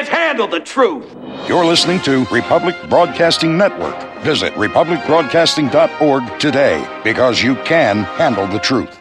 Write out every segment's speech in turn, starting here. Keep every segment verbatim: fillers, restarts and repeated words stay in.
can't handle the truth. You're listening to Republic Broadcasting Network. Visit republic broadcasting dot org today, because you can handle the truth.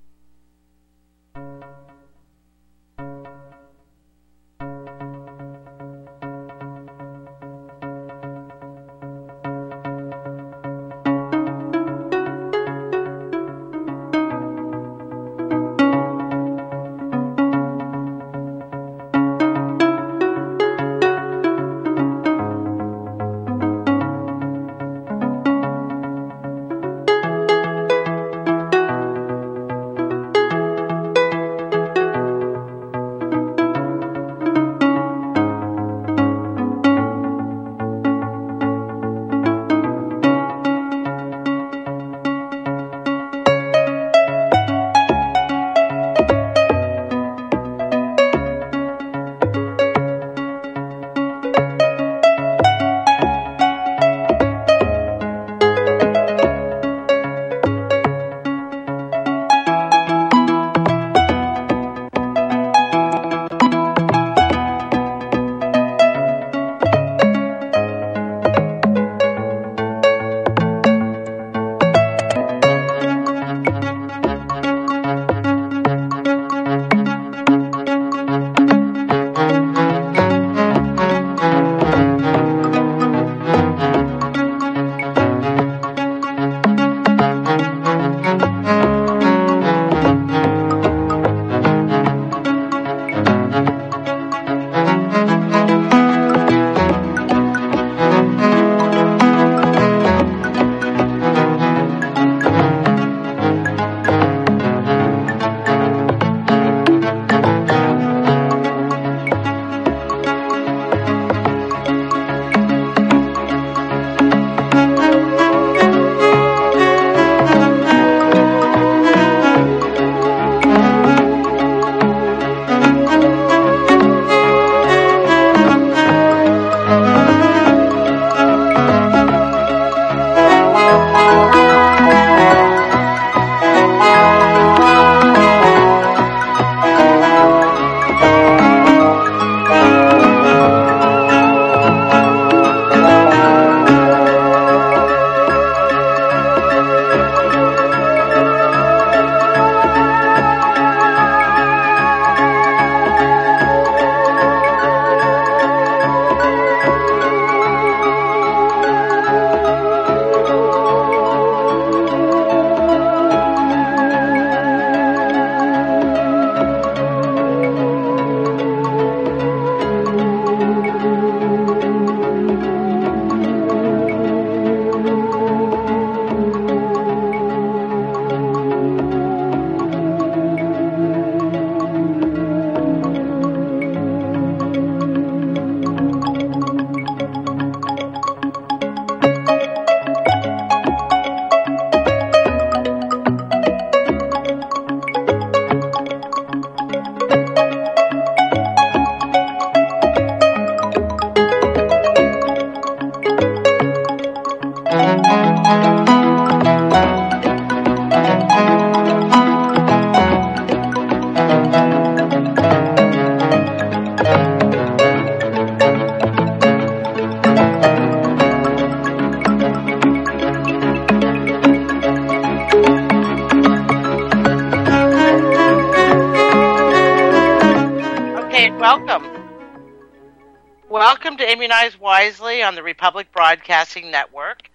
Welcome to Immunize Wisely on the Republic Broadcasting Network.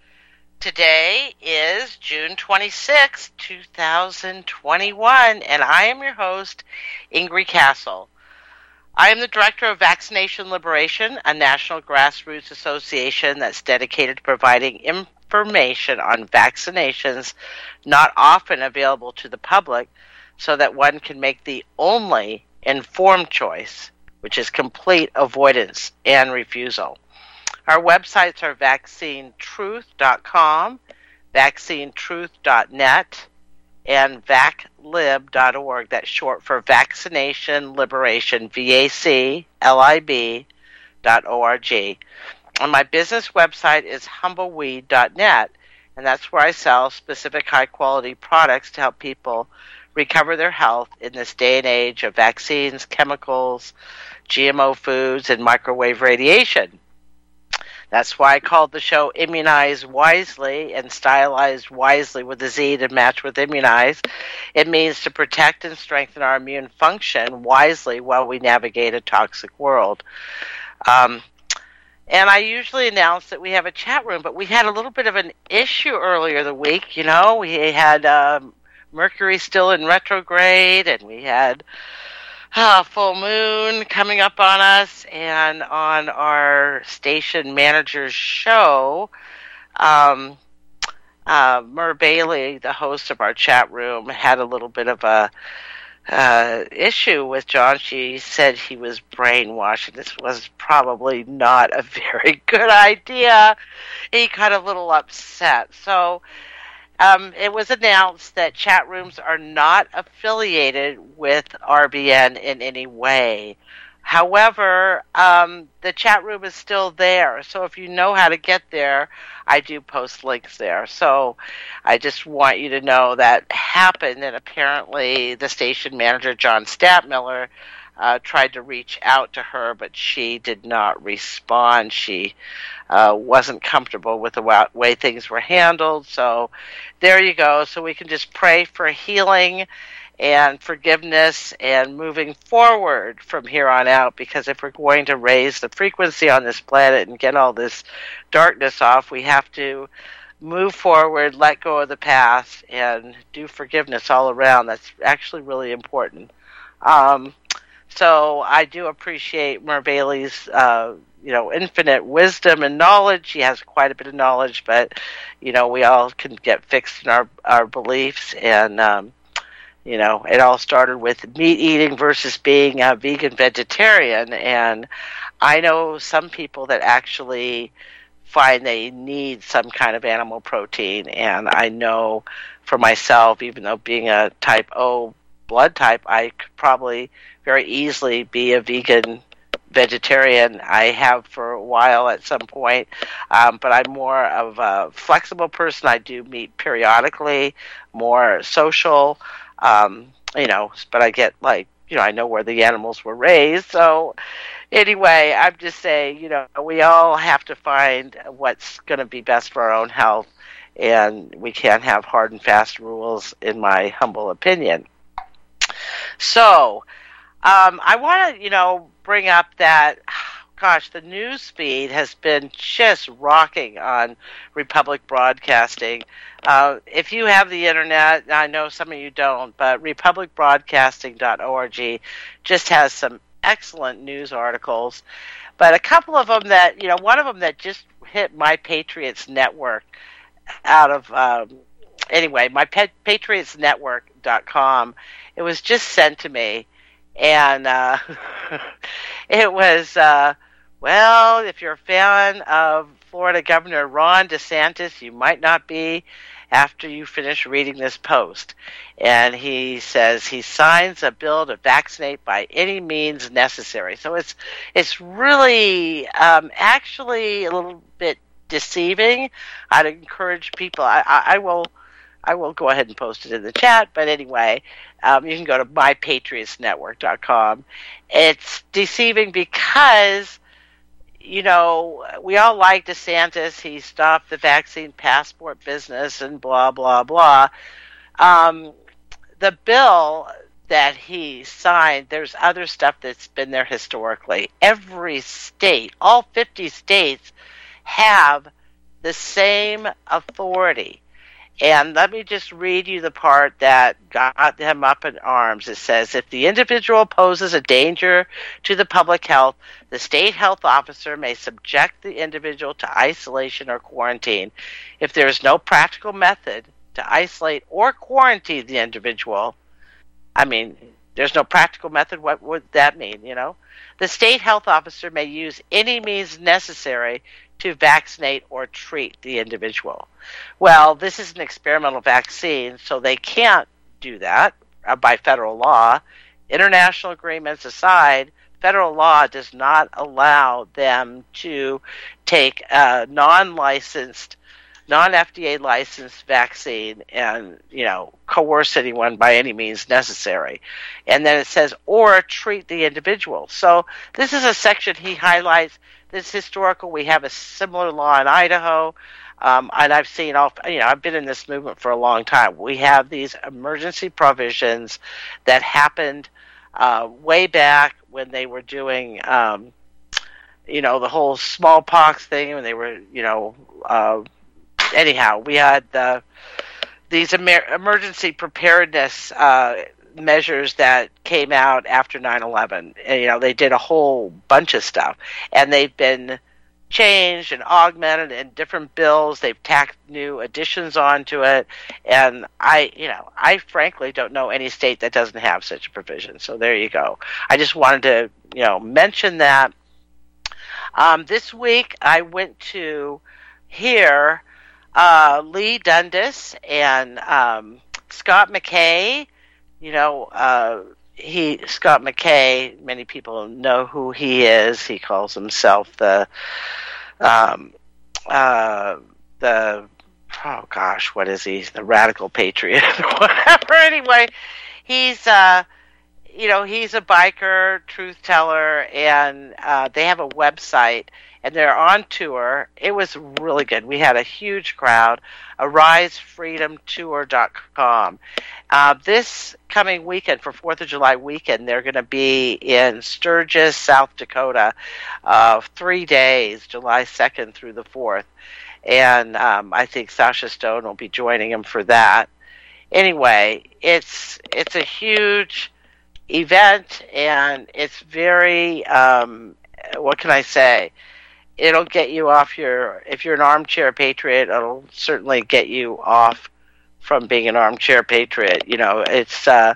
Today is June twenty-sixth, twenty twenty-one, and I am your host, Ingrid Castle. I am the Director of Vaccination Liberation, a national grassroots association that's dedicated to providing information on vaccinations not often available to the public so that one can make the only informed choice, which is complete avoidance and refusal. Our websites are vaccine truth dot com, vaccine truth dot net, and vac lib dot org. That's short for Vaccination Liberation, V A C L I B dot O R G. And my business website is humbleweed dot net, and that's where I sell specific high-quality products to help people recover their health in this day and age of vaccines, chemicals, G M O foods, and microwave radiation. That's why I called the show Immunize Wisely and stylized wisely with a Z to match with immunize. It means to protect and strengthen our immune function wisely while we navigate a toxic world. Um, and I usually announce that we have a chat room, but we had a little bit of an issue earlier the week. You know, we had um, Mercury still in retrograde, and we had Uh, full moon coming up on us, and on our station manager's show, um, uh, Mer Bailey, the host of our chat room, had a little bit of a uh, issue with John. She said he was brainwashed. This was probably not a very good idea. He got a little upset. So Um, it was announced that chat rooms are not affiliated with R B N in any way. However, um, the chat room is still there. So if you know how to get there, I do post links there. So I just want you to know that happened, and apparently the station manager, John Statmiller, uh, tried to reach out to her, but she did not respond. She uh, wasn't comfortable with the way things were handled. So there you go. So we can just pray for healing and forgiveness and moving forward from here on out, because if we're going to raise the frequency on this planet and get all this darkness off, we have to move forward, let go of the past, and do forgiveness all around. That's actually really important. Um, so I do appreciate Mer Bailey's uh, you know, infinite wisdom and knowledge. She has quite a bit of knowledge, but, you know, we all can get fixed in our, our beliefs. And, um, you know, it all started with meat eating versus being a vegan vegetarian. And I know some people that actually find they need some kind of animal protein. And I know for myself, even though being a type O blood type, I could probably very easily be a vegan vegetarian. I have for a while at some point, um, but I'm more of a flexible person. I do meet periodically, more social, um, you know, but I get like, you know, I know where the animals were raised. So anyway, I'm just saying, you know, we all have to find what's going to be best for our own health, and we can't have hard and fast rules, in my humble opinion. So, Um, I want to, you know, bring up that, gosh, the news feed has been just rocking on Republic Broadcasting. Uh, if you have the internet, I know some of you don't, but republic broadcasting dot org just has some excellent news articles. But a couple of them that, you know, one of them that just hit My Patriots Network out of, um, anyway, my patriots network dot com, it was just sent to me. And uh, it was, uh, well, if you're a fan of Florida Governor Ron DeSantis, you might not be after you finish reading this post. And he says he signs a bill to vaccinate by any means necessary. So it's it's really um, actually a little bit deceiving. I'd encourage people, I, I, I will... I will go ahead and post it in the chat, but anyway, um, you can go to my patriots network dot com. It's deceiving because, you know, we all like DeSantis. He stopped the vaccine passport business and blah, blah, blah. Um, the bill that he signed, there's other stuff that's been there historically. Every state, all fifty states, have the same authority. And let me just read you the part that got him up in arms. It says, if the individual poses a danger to the public health, the state health officer may subject the individual to isolation or quarantine. If there is no practical method to isolate or quarantine the individual, I mean, there's no practical method, what would that mean, you know? The state health officer may use any means necessary to vaccinate or treat the individual. Well, this is an experimental vaccine, so they can't do that uh, by federal law. International agreements aside, federal law does not allow them to take a non-licensed, non-F D A licensed vaccine and, you know, coerce anyone by any means necessary. And then it says, or treat the individual. So this is a section he highlights. This is historical. We have a similar law in Idaho. Um, and I've seen all, you know, I've been in this movement for a long time. We have these emergency provisions that happened uh, way back when they were doing, um, you know, the whole smallpox thing, when they were, you know, uh, anyhow, we had uh, these emer- emergency preparedness uh, measures that came out after nine eleven. And, you know, they did a whole bunch of stuff, and they've been changed and augmented in different bills. They've tacked new additions onto it, and I, you know, I frankly don't know any state that doesn't have such a provision. So there you go. I just wanted to, you know, mention that. Um, this week I went to hear uh, Lee Dundas and um, Scott McKay. You know, uh, he Scott McKay. Many people know who he is. He calls himself the um, uh, the oh gosh, what is he? The radical patriot, whatever. Anyway, he's. Uh, You know, he's a biker, truth teller, and uh, they have a website, and they're on tour. It was really good. We had a huge crowd, arise freedom tour dot com. Uh, this coming weekend, for fourth of July weekend, they're going to be in Sturgis, South Dakota, uh, three days, July second through the fourth. And um, I think Sasha Stone will be joining him for that. Anyway, it's it's a huge event, and it's very, um, what can I say? It'll get you off your, if you're an armchair patriot, it'll certainly get you off from being an armchair patriot. You know, it's, uh,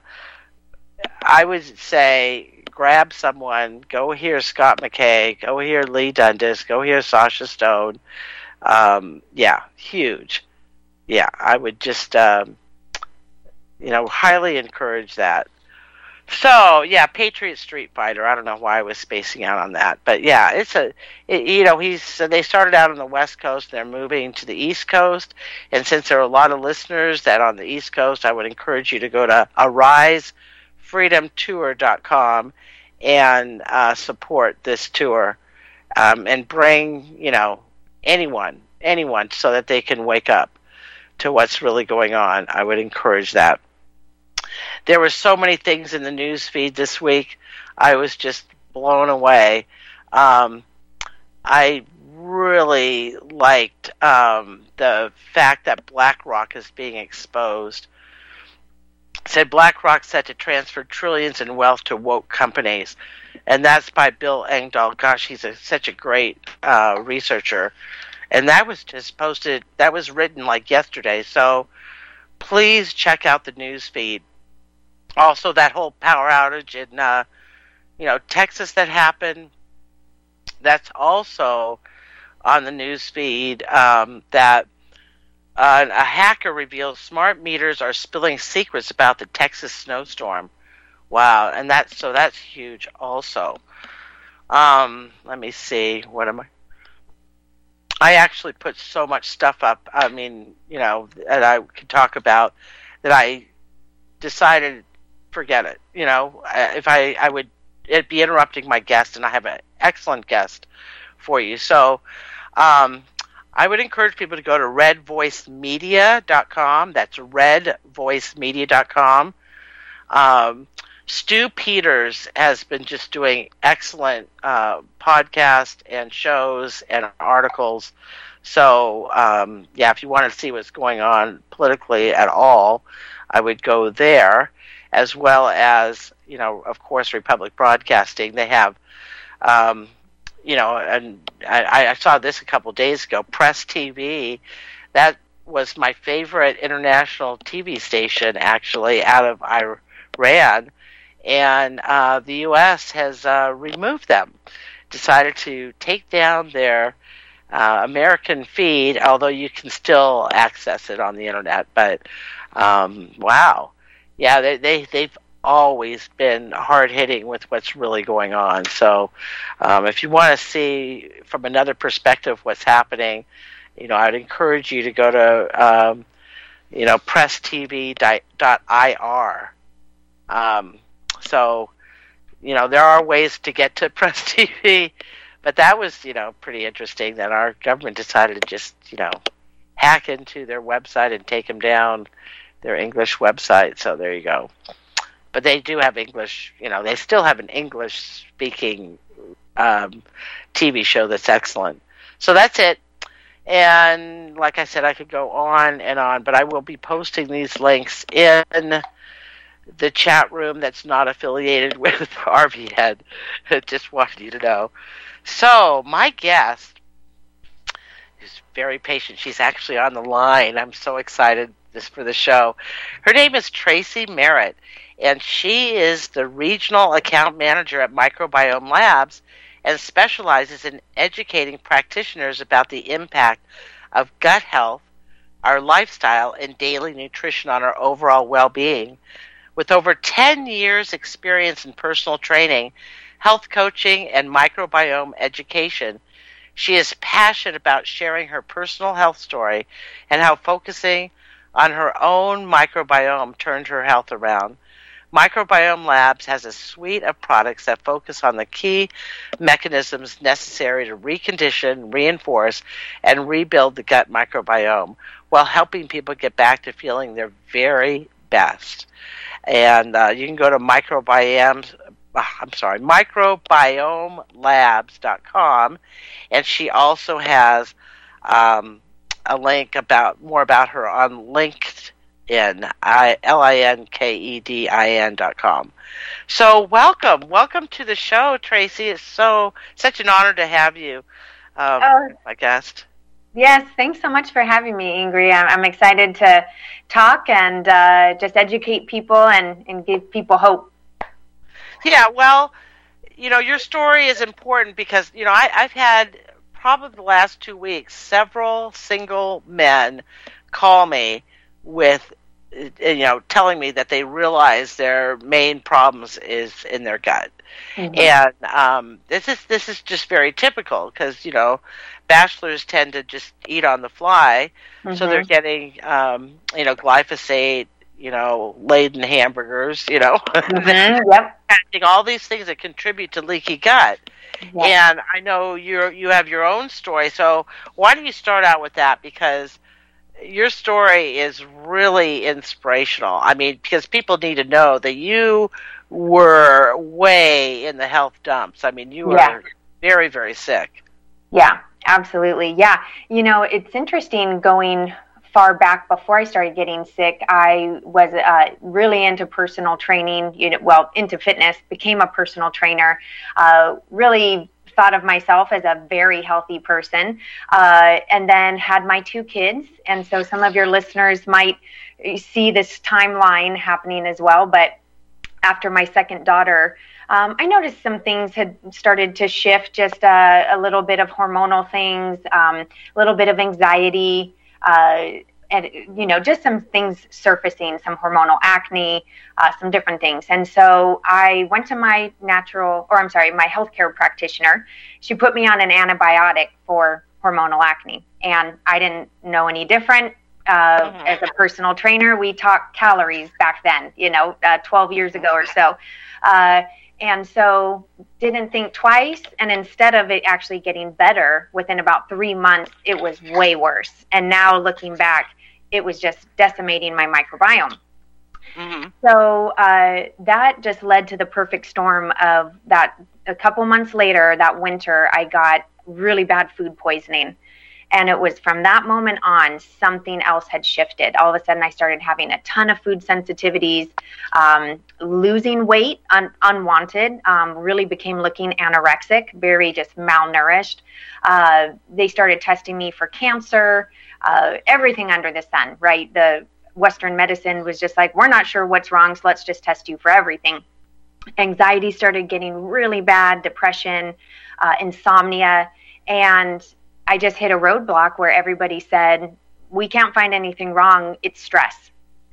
I would say, grab someone, go hear Scott McKay, go hear Lee Dundas, go hear Sasha Stone. Um, yeah, huge. Yeah, I would just, um, you know, highly encourage that. So, yeah, Patriot Street Fighter. I don't know why I was spacing out on that. But, yeah, it's a, it, you know, he's, so they started out on the West Coast. They're moving to the East Coast. And since there are a lot of listeners that on the East Coast, I would encourage you to go to arise freedom tour dot com and uh, support this tour um, and bring, you know, anyone, anyone so that they can wake up to what's really going on. I would encourage that. There were so many things in the news feed this week. I was just blown away. Um, I really liked um, the fact that BlackRock is being exposed. It said BlackRock set to transfer trillions in wealth to woke companies. And that's by Bill Engdahl. Gosh, he's a, such a great uh, researcher. And that was just posted, that was written like yesterday. So please check out the news feed. Also, that whole power outage in, uh, you know, Texas that happened, that's also on the news feed, um, that uh, a hacker reveals smart meters are spilling secrets about the Texas snowstorm. Wow, and that's, so that's huge also. Um, let me see, what am I? I actually put so much stuff up, I mean, you know, that I could talk about, that I decided forget it. You know, if I, I would, it'd be interrupting my guest, and I have an excellent guest for you. So, um, I would encourage people to go to red voice media dot com. That's red voice media dot com. Um, Stu Peters has been just doing excellent uh, podcasts and shows and articles. So, um, yeah, if you want to see what's going on politically at all, I would go there. As well as, you know, of course, Republic Broadcasting. They have, um, you know, and I, I saw this a couple days ago, Press T V. That was my favorite international T V station, actually, out of Iran. And uh, the U S has uh, removed them, decided to take down their uh, American feed, although you can still access it on the internet. But, um, wow. Yeah, they, they, they've always been hard-hitting with what's really going on. So um, if you want to see from another perspective what's happening you know, I'd encourage you to go to, um, you know, press t v dot i r. Um, so, you know, there are ways to get to Press T V, but that was, you know, pretty interesting that our government decided to just, you know, hack into their website and take them down, their English website. So there you go. But they do have English, you know, they still have an English-speaking um, T V show that's excellent. So that's it. And like I said, I could go on and on, but I will be posting these links in the chat room that's not affiliated with R V Ed. Just wanted you to know. So, my guest is very patient. She's actually on the line. I'm so excited this for the show. Her name is Tracy Merritt, and she is the Regional Account Manager at Microbiome Labs and specializes in educating practitioners about the impact of gut health, our lifestyle, and daily nutrition on our overall well-being. With over ten years experience in personal training, health coaching, and microbiome education, she is passionate about sharing her personal health story and how focusing on her own microbiome turned her health around. Microbiome Labs has a suite of products that focus on the key mechanisms necessary to recondition, reinforce, and rebuild the gut microbiome while helping people get back to feeling their very best. And uh, you can go to microbiome, I'm sorry, microbiome labs dot com, and she also has um, a link about more about her on LinkedIn, I, L I N K E D I N dot com. So welcome, welcome to the show, Tracy. It's so such an honor to have you, um, oh. my guest. Yes, thanks so much for having me, Ingrid. I'm, I'm excited to talk and uh, just educate people and, and give people hope. Yeah, well, you know, your story is important because, you know, I, I've had probably the last two weeks several single men call me with, you know, telling me that they realize their main problems is in their gut. Mm-hmm. And um, this is this is just very typical because, you know, bachelors tend to just eat on the fly, mm-hmm. so they're getting, um, you know, glyphosate, you know, laden hamburgers, you know, mm-hmm. Yep. all these things that contribute to leaky gut. Yep. And I know you you have your own story, so why don't you start out with that? Because your story is really inspirational. I mean, because people need to know that you were way in the health dumps. I mean, you were yeah. very, very sick. Yeah, absolutely. Yeah. You know, it's interesting going far back before I started getting sick. I was uh, really into personal training, you know, well, into fitness, became a personal trainer, uh, really thought of myself as a very healthy person, uh, and then had my two kids. And so some of your listeners might see this timeline happening as well. But after my second daughter, um, I noticed some things had started to shift, just uh, a little bit of hormonal things, um, a little bit of anxiety, uh, and, you know, just some things surfacing, some hormonal acne, uh, some different things. And so I went to my natural, or I'm sorry, my healthcare practitioner. She put me on an antibiotic for hormonal acne, and I didn't know any different. Uh, mm-hmm. As a personal trainer, we talked calories back then, you know, uh, twelve years ago or so. Uh, and so didn't think twice. And instead of it actually getting better, within about three months, it was way worse. And now looking back, it was just decimating my microbiome. Mm-hmm. So uh, that just led to the perfect storm of that. A couple months later, that winter, I got really bad food poisoning. And it was from that moment on, something else had shifted. All of a sudden, I started having a ton of food sensitivities, um, losing weight un- unwanted, um, really became looking anorexic, very just malnourished. Uh, they started testing me for cancer, uh, everything under the sun, right? The Western medicine was just like, we're not sure what's wrong, so let's just test you for everything. Anxiety started getting really bad, depression, uh, insomnia, and I just hit a roadblock where everybody said, we can't find anything wrong, it's stress.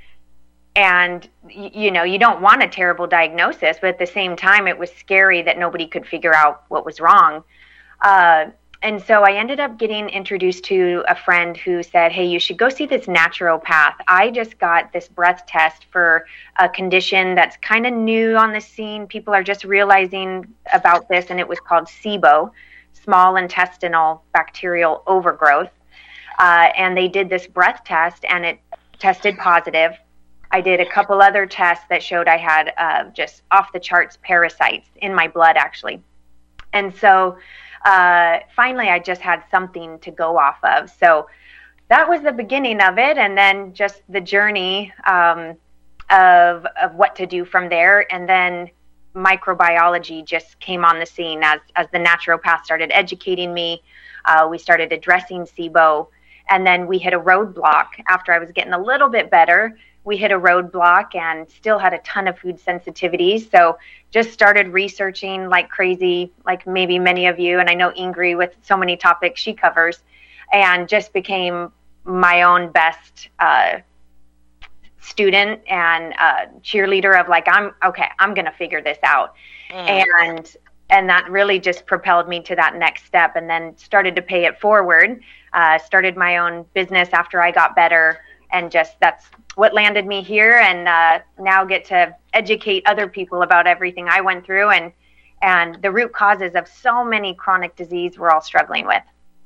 And, y- you know, you don't want a terrible diagnosis, but at the same time, it was scary that nobody could figure out what was wrong. Uh, and so I ended up getting introduced to a friend who said, hey, you should go see this naturopath. I just got this breath test for a condition that's kind of new on the scene. People are just realizing about this, and it was called SIBO, small intestinal bacterial overgrowth. Uh, and they did this breath test, and it tested positive. I did a couple other tests that showed I had uh, just off-the-charts parasites in my blood, actually. And so uh, finally, I just had something to go off of. So that was the beginning of it, and then just the journey um, of, of what to do from there. And then microbiology just came on the scene as, as the naturopath started educating me. Uh, we started addressing SIBO, and then we hit a roadblock after I was getting a little bit better. We hit a roadblock and still had a ton of food sensitivities. So just started researching like crazy, like maybe many of you. And I know Ingrid with so many topics she covers, and just became my own best uh, student and uh, cheerleader of like, I'm okay, I'm going to figure this out. Mm. And and that really just propelled me to that next step, and then started to pay it forward. Uh, started my own business after I got better, and just that's what landed me here, and uh, now get to educate other people about everything I went through and and the root causes of so many chronic disease we're all struggling with.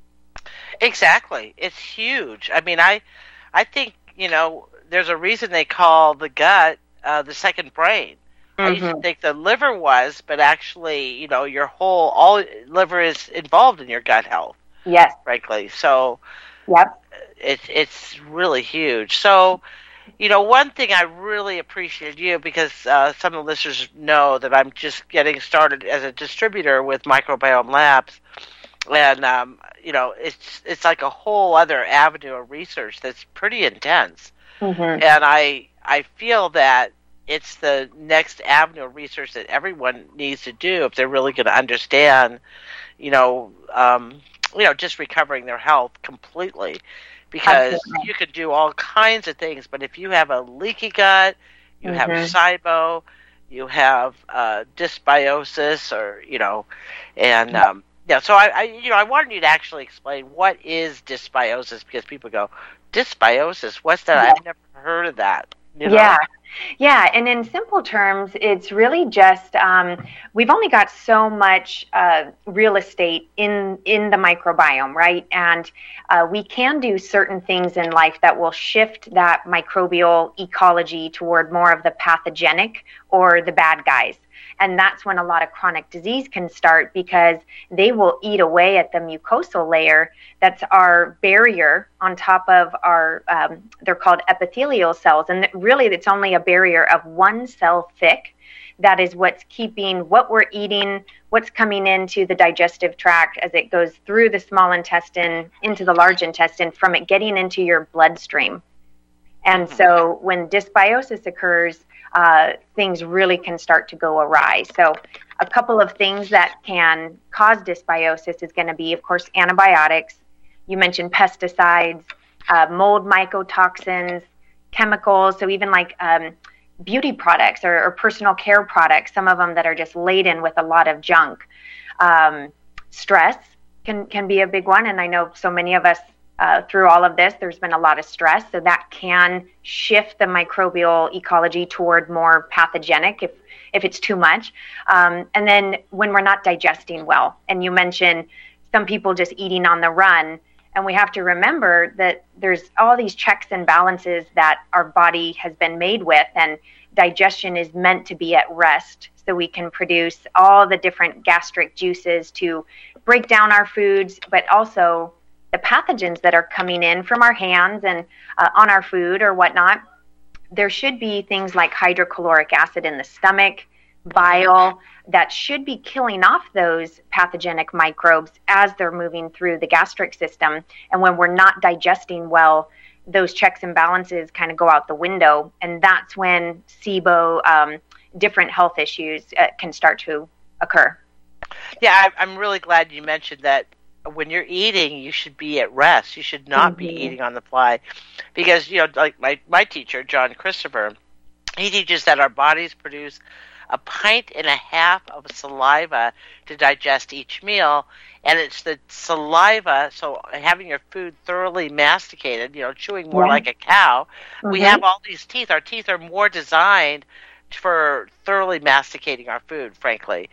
Exactly. It's huge. I mean, I I think, you know, there's a reason they call the gut uh, the second brain. Mm-hmm. I used to think the liver was, but actually, you know, your whole, all liver is involved in your gut health. Yes. Frankly. So yep. It, it's really huge. So, you know, one thing I really appreciated you, because uh, some of the listeners know that I'm just getting started as a distributor with Microbiome Labs. And, um, you know, it's it's like a whole other avenue of research that's pretty intense. Mm-hmm. And I I feel that it's the next avenue of research that everyone needs to do if they're really going to understand, you know, um, you know, just recovering their health completely. Because Absolutely. You could do all kinds of things, but if you have a leaky gut, you mm-hmm. have SIBO, you have uh, dysbiosis, or, you know, and yeah. um, yeah. So I, I, you know, I wanted you to actually explain what is dysbiosis, because people go, dysbiosis, what's that? Yeah. I've never heard of that. You know? Yeah. Yeah, and in simple terms, it's really just um, we've only got so much uh, real estate in in the microbiome, right? And uh, we can do certain things in life that will shift that microbial ecology toward more of the pathogenic or the bad guys. And that's when a lot of chronic disease can start, because they will eat away at the mucosal layer that's our barrier on top of our, um, they're called epithelial cells. And really, it's only a barrier of one cell thick. That is what's keeping what we're eating, what's coming into the digestive tract as it goes through the small intestine into the large intestine, from it getting into your bloodstream. And so when dysbiosis occurs, uh, things really can start to go awry. So a couple of things that can cause dysbiosis is going to be, of course, antibiotics. You mentioned pesticides, uh, mold mycotoxins, chemicals. So even like um, beauty products or, or personal care products, some of them that are just laden with a lot of junk. Um, stress can, can be a big one. And I know so many of us Uh, through all of this, there's been a lot of stress, so that can shift the microbial ecology toward more pathogenic if if it's too much. Um, and then when we're not digesting well, and you mentioned some people just eating on the run, and we have to remember that there's all these checks and balances that our body has been made with, and digestion is meant to be at rest, so we can produce all the different gastric juices to break down our foods, but also the pathogens that are coming in from our hands and uh, on our food or whatnot. There should be things like hydrochloric acid in the stomach, bile, that should be killing off those pathogenic microbes as they're moving through the gastric system. And when we're not digesting well, those checks and balances kind of go out the window. And that's when SIBO, um, different health issues uh, can start to occur. Yeah, I'm really glad you mentioned that. When you're eating, you should be at rest. You should not mm-hmm. be eating on the fly, because, you know, like my, my teacher, John Christopher, he teaches that our bodies produce a pint and a half of saliva to digest each meal. And it's the saliva, so having your food thoroughly masticated, you know, chewing more yeah. like a cow. Mm-hmm. We have all these teeth. Our teeth are more designed for thoroughly masticating our food, frankly.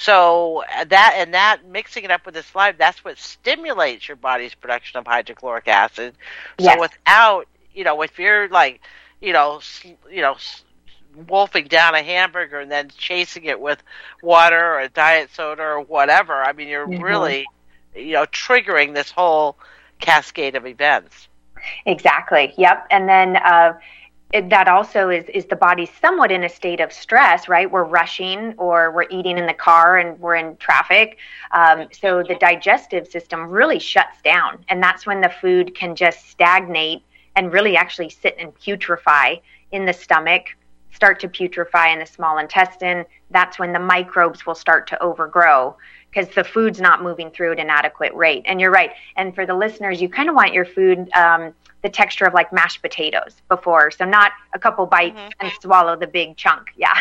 So that and that mixing it up with the saliva, that's what stimulates your body's production of hydrochloric acid. So yes. without, you know, if you're like, you know, you know, wolfing down a hamburger and then chasing it with water or a diet soda or whatever, I mean, you're mm-hmm. really, you know, triggering this whole cascade of events. Exactly. Yep. And then uh, it, that also is, is the body somewhat in a state of stress, right? We're rushing or we're eating in the car and we're in traffic. Um, so the digestive system really shuts down. And that's when the food can just stagnate and really actually sit and putrefy in the stomach, start to putrefy in the small intestine. That's when the microbes will start to overgrow because the food's not moving through at an adequate rate. And you're right. And for the listeners, you kind of want your food um, the texture of like mashed potatoes before. So not a couple bites mm-hmm. and swallow the big chunk. Yeah.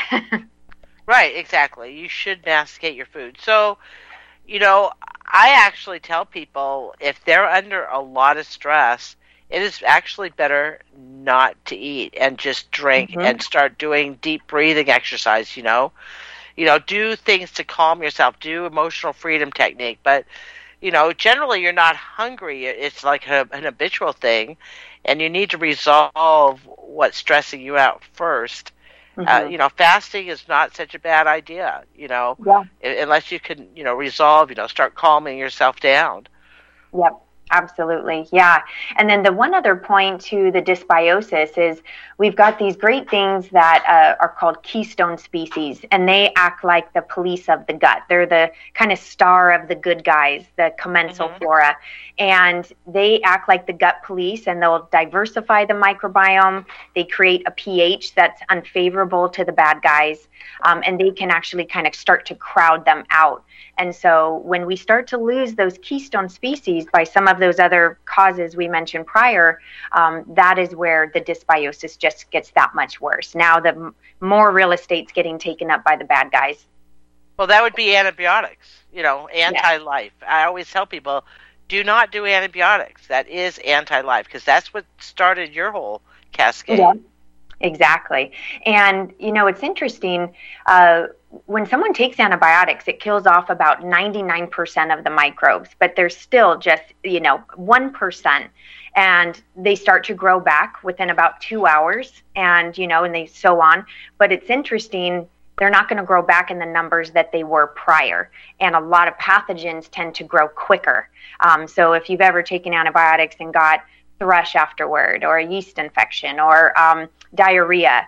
Right, exactly. You should masticate your food. So, you know, I actually tell people if they're under a lot of stress, it is actually better not to eat and just drink mm-hmm. and start doing deep breathing exercise, you know. You know, do things to calm yourself, do emotional freedom technique. But, you know, generally you're not hungry. It's like a, an habitual thing, and you need to resolve what's stressing you out first. Mm-hmm. Uh, you know, fasting is not such a bad idea, you know, yeah. unless you can, you know, resolve, you know, start calming yourself down. Yep. Absolutely. Yeah. And then the one other point to the dysbiosis is we've got these great things that uh, are called keystone species, and they act like the police of the gut. They're the kind of star of the good guys, the commensal mm-hmm. flora, and they act like the gut police, and they'll diversify the microbiome. They create a pH that's unfavorable to the bad guys, um, and they can actually kind of start to crowd them out. And so when we start to lose those keystone species by some of those other causes we mentioned prior, um, that is where the dysbiosis just gets that much worse. Now the m- more real estate's getting taken up by the bad guys. Well, that would be antibiotics, you know, anti-life. Yeah. I always tell people, do not do antibiotics. That is anti-life because that's what started your whole cascade. Yeah, exactly. And, you know, it's interesting. Uh, when someone takes antibiotics, it kills off about ninety-nine percent of the microbes, but there's still just, you know, one percent. And they start to grow back within about two hours and, you know, and they so on. But it's interesting. They're not going to grow back in the numbers that they were prior. And a lot of pathogens tend to grow quicker. Um, so if you've ever taken antibiotics and got thrush afterward or a yeast infection or um, diarrhea,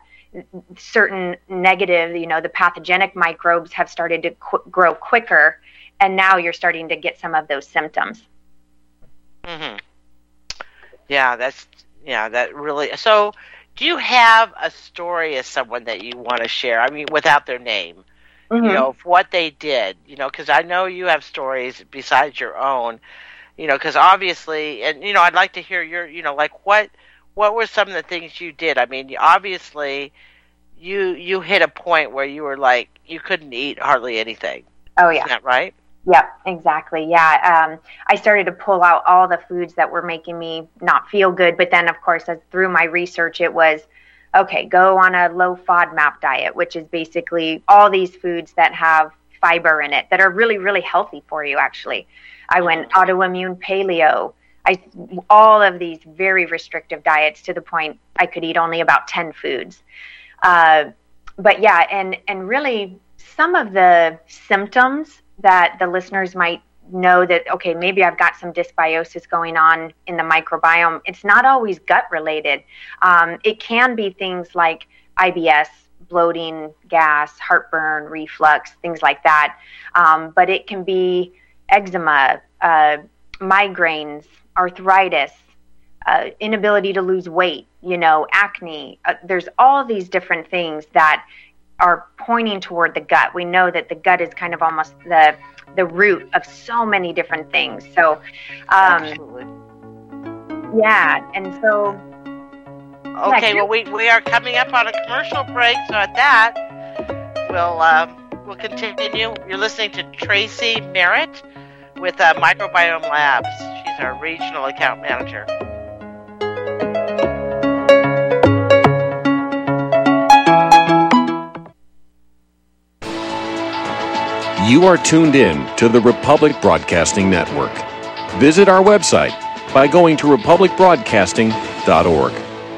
certain negative, you know, the pathogenic microbes have started to qu- grow quicker. And now you're starting to get some of those symptoms. Mm-hmm. Yeah, that's, yeah, that really, so do you have a story as someone that you want to share? I mean, without their name, mm-hmm. you know, of what they did, you know, because I know you have stories besides your own, you know, because obviously, and, you know, I'd like to hear your, you know, like what, what were some of the things you did? I mean, obviously, you you hit a point where you were like, you couldn't eat hardly anything. Oh, yeah. Isn't that right? Yeah, exactly. Yeah. Um, I started to pull out all the foods that were making me not feel good. But then, of course, as through my research, it was, okay, go on a low FODMAP diet, which is basically all these foods that have fiber in it that are really, really healthy for you, actually. I went autoimmune paleo. I all of these very restrictive diets to the point I could eat only about ten foods. Uh, but yeah, and, and really some of the symptoms that the listeners might know that, okay, maybe I've got some dysbiosis going on in the microbiome. It's not always gut related. Um, it can be things like I B S, bloating, gas, heartburn, reflux, things like that. Um, but it can be eczema, uh, migraines, arthritis, uh, inability to lose weight, you know, acne. Uh, there's all these different things that are pointing toward the gut. We know that the gut is kind of almost the the root of so many different things. So, um, Absolutely. yeah, and so. Okay, yeah, well, we we are coming up on a commercial break, so at that, we'll uh, we'll continue. You're listening to Tracy Merritt with uh, Microbiome Labs. She's our regional account manager. You are tuned in to the Republic Broadcasting Network. Visit our website by going to republic broadcasting dot org.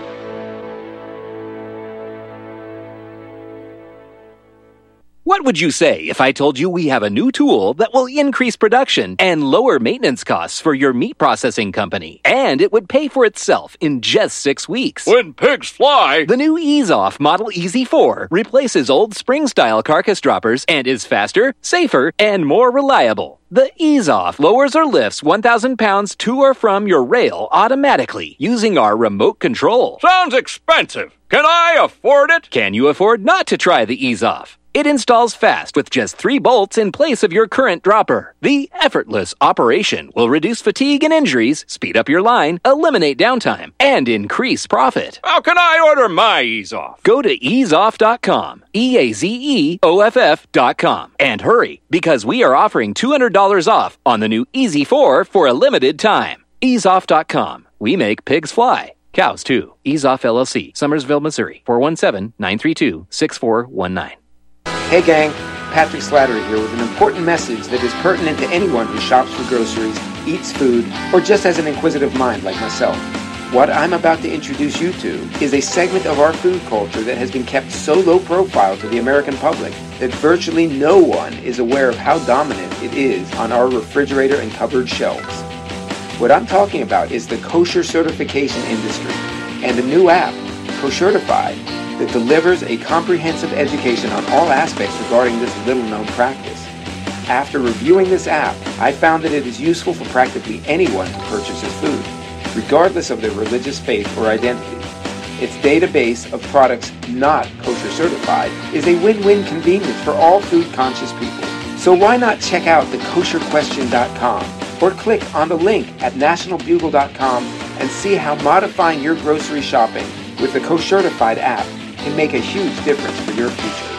What would you say if I told you we have a new tool that will increase production and lower maintenance costs for your meat processing company? And it would pay for itself in just six weeks. When pigs fly! The new EaseOff Model E Z four replaces old spring-style carcass droppers and is faster, safer, and more reliable. The EaseOff lowers or lifts one thousand pounds to or from your rail automatically using our remote control. Sounds expensive. Can I afford it? Can you afford not to try the EaseOff? It installs fast with just three bolts in place of your current dropper. The effortless operation will reduce fatigue and injuries, speed up your line, eliminate downtime, and increase profit. How can I order my EaseOff? Go to ease off dot com, E A Z E O F F dot com, and hurry, because we are offering two hundred dollars off on the new E Z four for a limited time. ease off dot com. We make pigs fly. Cows, too. EaseOff L L C, Summersville, Missouri, four one seven, nine three two, six four one nine. Hey gang, Patrick Slattery here with an important message that is pertinent to anyone who shops for groceries, eats food, or just has an inquisitive mind like myself. What I'm about to introduce you to is a segment of our food culture that has been kept so low profile to the American public that virtually no one is aware of how dominant it is on our refrigerator and cupboard shelves. What I'm talking about is the kosher certification industry and a new app, Koshertified, that delivers a comprehensive education on all aspects regarding this little-known practice. After reviewing this app, I found that it is useful for practically anyone who purchases food, regardless of their religious faith or identity. Its database of products not kosher certified is a win-win convenience for all food-conscious people. So why not check out the kosher question dot com or click on the link at national bugle dot com and see how modifying your grocery shopping with the Koshertified app can make a huge difference for your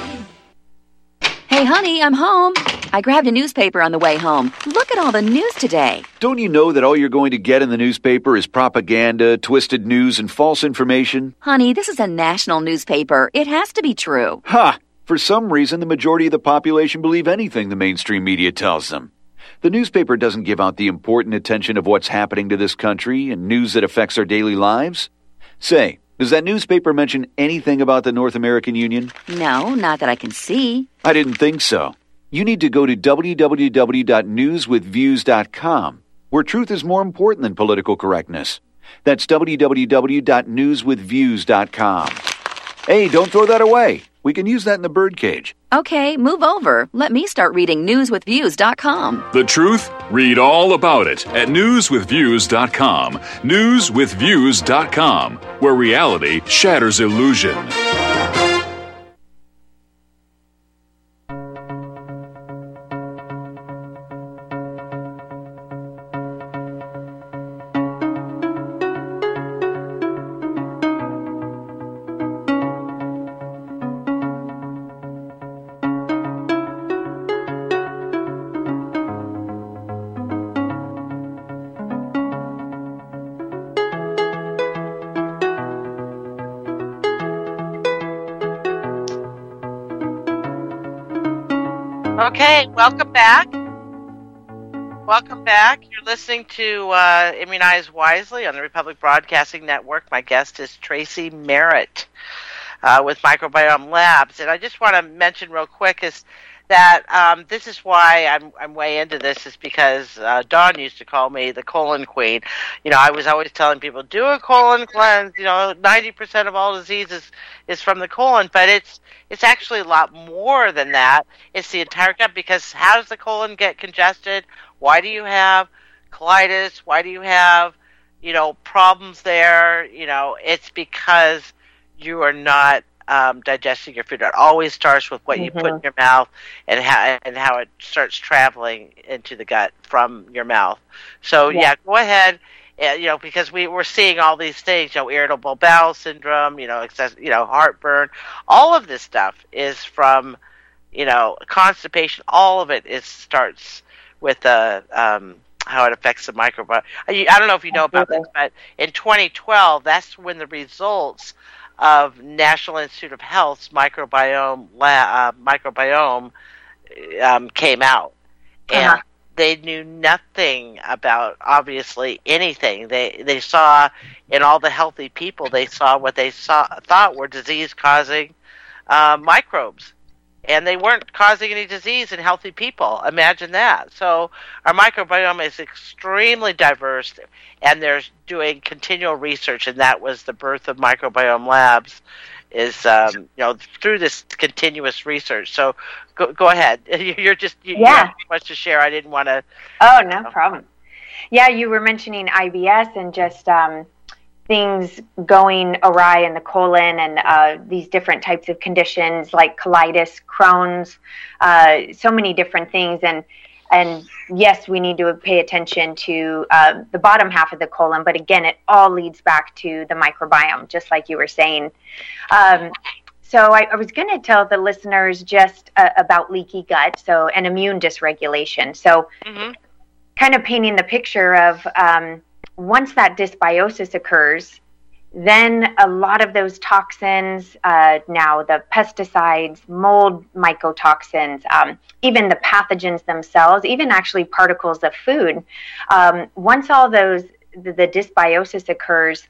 future. Hey, honey, I'm home. I grabbed a newspaper on the way home. Look at all the news today. Don't you know that all you're going to get in the newspaper is propaganda, twisted news, and false information? Honey, this is a national newspaper. It has to be true. Ha! For some reason, the majority of the population believe anything the mainstream media tells them. The newspaper doesn't give out the important attention of what's happening to this country and news that affects our daily lives. Say, does that newspaper mention anything about the North American Union? No, not that I can see. I didn't think so. You need to go to w w w dot news with views dot com, where truth is more important than political correctness. That's w w w dot news with views dot com. Hey, don't throw that away. We can use that in the birdcage. Okay, move over. Let me start reading news with views dot com. The truth? Read all about it at news with views dot com. news with views dot com, where reality shatters illusion. Okay, welcome back. Welcome back. You're listening to uh, Immunize Wisely on the Republic Broadcasting Network. My guest is Tracy Merritt uh, with Microbiome Labs. And I just want to mention real quick is that um, this is why I'm I'm way into this is because uh, Dawn used to call me the colon queen. You know, I was always telling people, do a colon cleanse. You know, ninety percent of all diseases is from the colon, but it's it's actually a lot more than that. It's the entire gut, because how does the colon get congested? Why do you have colitis? Why do you have, you know, problems there? You know, it's because you are not um, digesting your food. It always starts with what mm-hmm. you put in your mouth and how and how it starts traveling into the gut from your mouth. So yeah, yeah go ahead. Uh, you know, because we we're seeing all these things, you know, irritable bowel syndrome, you know, excess, you know, heartburn. All of this stuff is from you know, constipation, all of it is starts with uh, um, how it affects the microbiome. I, I don't know if you know about this, but in twenty twelve, that's when the results of National Institute of Health's microbiome la- uh, microbiome um, came out, and uh-huh. they knew nothing about obviously anything. They they saw in all the healthy people, they saw what they saw thought were disease causing uh, microbes. And they weren't causing any disease in healthy people. Imagine that. So our microbiome is extremely diverse, and they're doing continual research, and that was the birth of Microbiome Labs, is um, you know, through this continuous research. So go, go ahead. You're just you, yeah. you have too much to share. I didn't want to. Oh, no you know. problem. Yeah, you were mentioning I B S and just um, things going awry in the colon, and uh, these different types of conditions like colitis, Crohn's, uh, so many different things. And and yes, we need to pay attention to uh, the bottom half of the colon, but again, it all leads back to the microbiome, just like you were saying. Um, so I, I was going to tell the listeners just uh, about leaky gut, so and immune dysregulation. So mm-hmm. kind of painting the picture of um, once that dysbiosis occurs, then a lot of those toxins, uh, now the pesticides, mold mycotoxins, um, even the pathogens themselves, even actually particles of food, um, once all those, the, the dysbiosis occurs,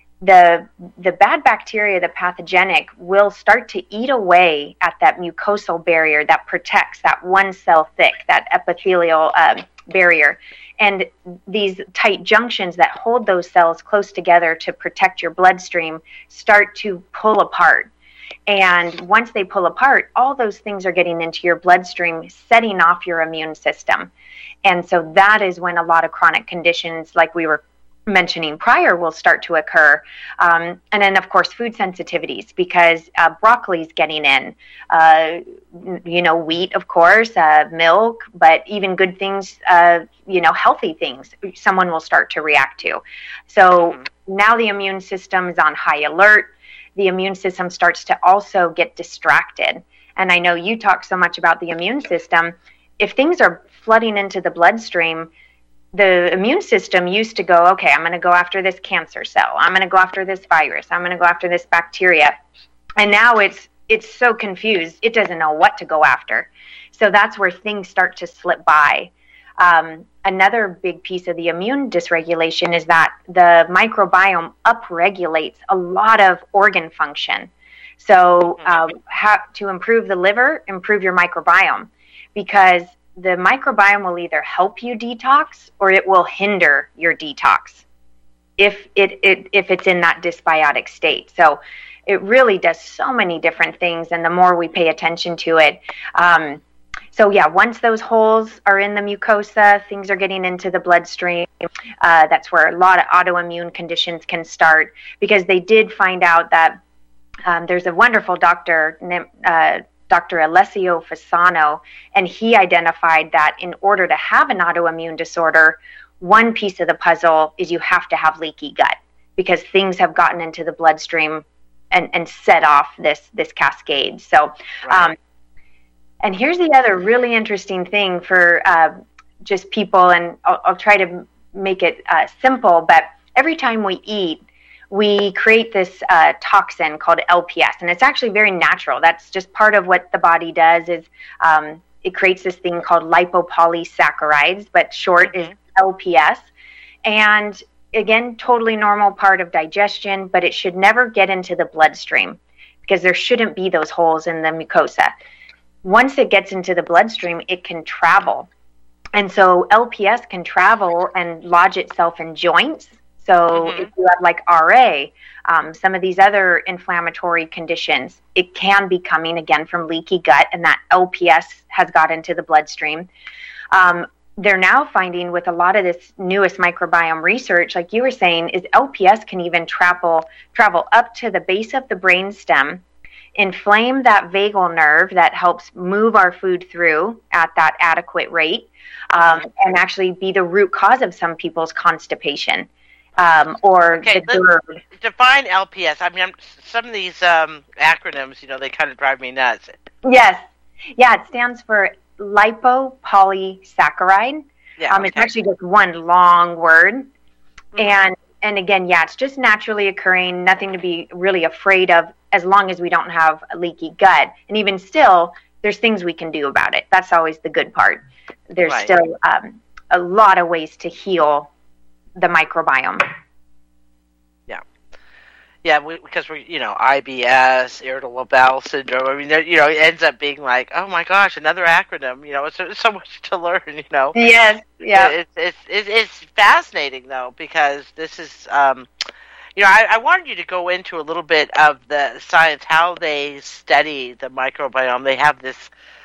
the the bad bacteria, the pathogenic, will start to eat away at that mucosal barrier that protects that one cell thick, that epithelial um, barrier. And these tight junctions that hold those cells close together to protect your bloodstream start to pull apart. And once they pull apart, all those things are getting into your bloodstream, setting off your immune system. And so that is when a lot of chronic conditions, like we were mentioning prior, will start to occur. Um, and then, of course, food sensitivities, because uh, broccoli's getting in, uh, you know, wheat, of course, uh, milk, but even good things, uh, you know, healthy things, someone will start to react to. So mm-hmm. now the immune system is on high alert. The immune system starts to also get distracted. And I know you talk so much about the immune system. If things are flooding into the bloodstream, the immune system used to go, okay, I'm going to go after this cancer cell. I'm going to go after this virus. I'm going to go after this bacteria. And now it's it's so confused. It doesn't know what to go after. So that's where things start to slip by. Um, another big piece of the immune dysregulation is that the microbiome upregulates a lot of organ function. So um, how to improve the liver, improve your microbiome, because the microbiome will either help you detox or it will hinder your detox if it, it if it's in that dysbiotic state. So it really does so many different things, and the more we pay attention to it. Um, so yeah, once those holes are in the mucosa, things are getting into the bloodstream. Uh, that's where a lot of autoimmune conditions can start, because they did find out that um, there's a wonderful doctor named uh, Doctor Alessio Fasano, and he identified that in order to have an autoimmune disorder, one piece of the puzzle is you have to have leaky gut, because things have gotten into the bloodstream and, and set off this this cascade. So, right. um, and here's the other really interesting thing for uh, just people, and I'll, I'll try to make it uh, simple, but every time we eat, we create this uh, toxin called L P S, and it's actually very natural. That's just part of what the body does, is um, it creates this thing called lipopolysaccharides, but short is L P S. And again, totally normal part of digestion, but it should never get into the bloodstream, because there shouldn't be those holes in the mucosa. Once it gets into the bloodstream, it can travel. And so L P S can travel and lodge itself in joints. So mm-hmm. if you have like R A, um, some of these other inflammatory conditions, it can be coming again from leaky gut, and that L P S has got into the bloodstream. Um, they're now finding with a lot of this newest microbiome research, like you were saying, is L P S can even travel, travel up to the base of the brainstem, inflame that vagal nerve that helps move our food through at that adequate rate, um, and actually be the root cause of some people's constipation. Um, or okay, the GERD. Define L P S. I mean, I'm, some of these um, acronyms, you know, they kind of drive me nuts. Yes. Yeah, it stands for lipopolysaccharide. Yeah, um, okay. It's actually just one long word. Mm-hmm. And and again, yeah, it's just naturally occurring, nothing to be really afraid of as long as we don't have a leaky gut. And even still, there's things we can do about it. That's always the good part. There's Right. still um, a lot of ways to heal the microbiome. Yeah, we, because we're, you know, I B S, irritable bowel syndrome. I mean, there- you know, it ends up being like, oh my gosh, another acronym. You know, it's, it's so much to learn. You know. Yes. Yeah. It's it's it's, it's fascinating though, because this is, um, you know, I, I wanted you to go into a little bit of the science, how they study the microbiome. They have this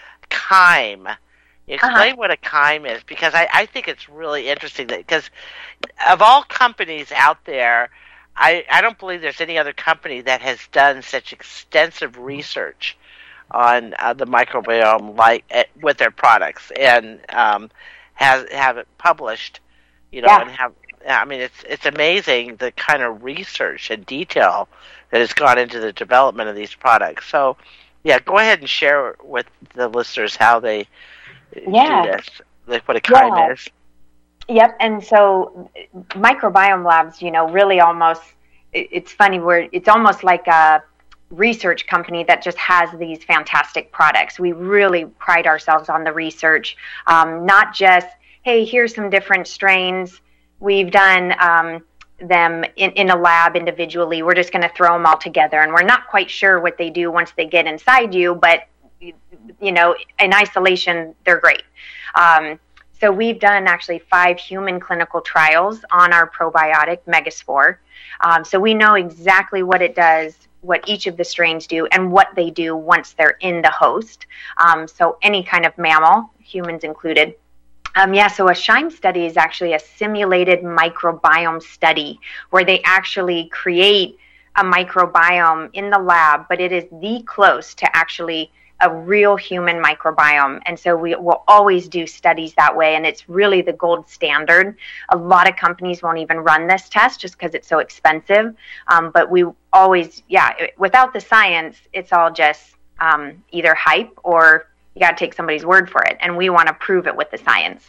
chyme. Explain Uh-huh. what a chyme is, because I, I think it's really interesting that, because of all companies out there, I, I don't believe there's any other company that has done such extensive research on uh, the microbiome like uh, with their products, and um, has have it published, you know, Yeah. and have. I mean, it's it's amazing the kind of research and detail that has gone into the development of these products. So, yeah, go ahead and share with the listeners how they Yeah. do this, like what a chyme Yeah. is. Yep. And so microbiome labs, you know, really almost, it- it's funny where it's almost like a research company that just has these fantastic products. We really pride ourselves on the research, um, not just, hey, here's some different strains. We've done um, them in, in a lab individually. We're just going to throw them all together. And we're not quite sure what they do once they get inside you, but, you know, in isolation, they're great. Um, So we've done actually five human clinical trials on our probiotic Megaspore. Um, so we know exactly what it does, what each of the strains do, and what they do once they're in the host. Um, so any kind of mammal, humans included. Um, yeah, so a chyme study is actually a simulated microbiome study where they actually create a microbiome in the lab, but it is the close to actually a real human microbiome. And so we will always do studies that way, and it's really the gold standard. A lot of companies won't even run this test just because it's so expensive. Um, but we always, yeah, without the science, it's all just um, either hype or you got to take somebody's word for it. And we want to prove it with the science.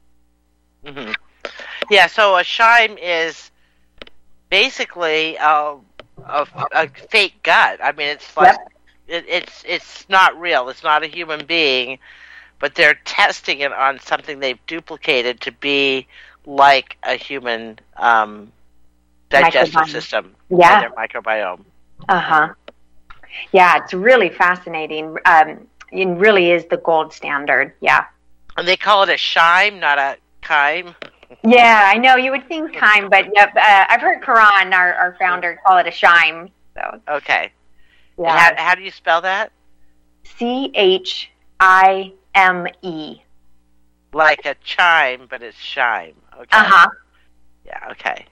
Mm-hmm. Yeah, so a chyme is basically a, a, a fake gut. I mean, it's like, Yep. it, it's it's not real. It's not a human being, but they're testing it on something they've duplicated to be like a human um, digestive Microbiome. system. Yeah. And their microbiome. Uh-huh. Yeah, it's really fascinating. Um, it really is the gold standard. Yeah. And they call it a chyme, not a chyme. Yeah, I know. You would think chyme, but yep, uh, I've heard Karan, our, our founder, call it a chyme. So Okay. And yeah, how, how do you spell that? C H I M E. Like a chime, but it's chyme. Okay. Uh huh. Yeah. Okay.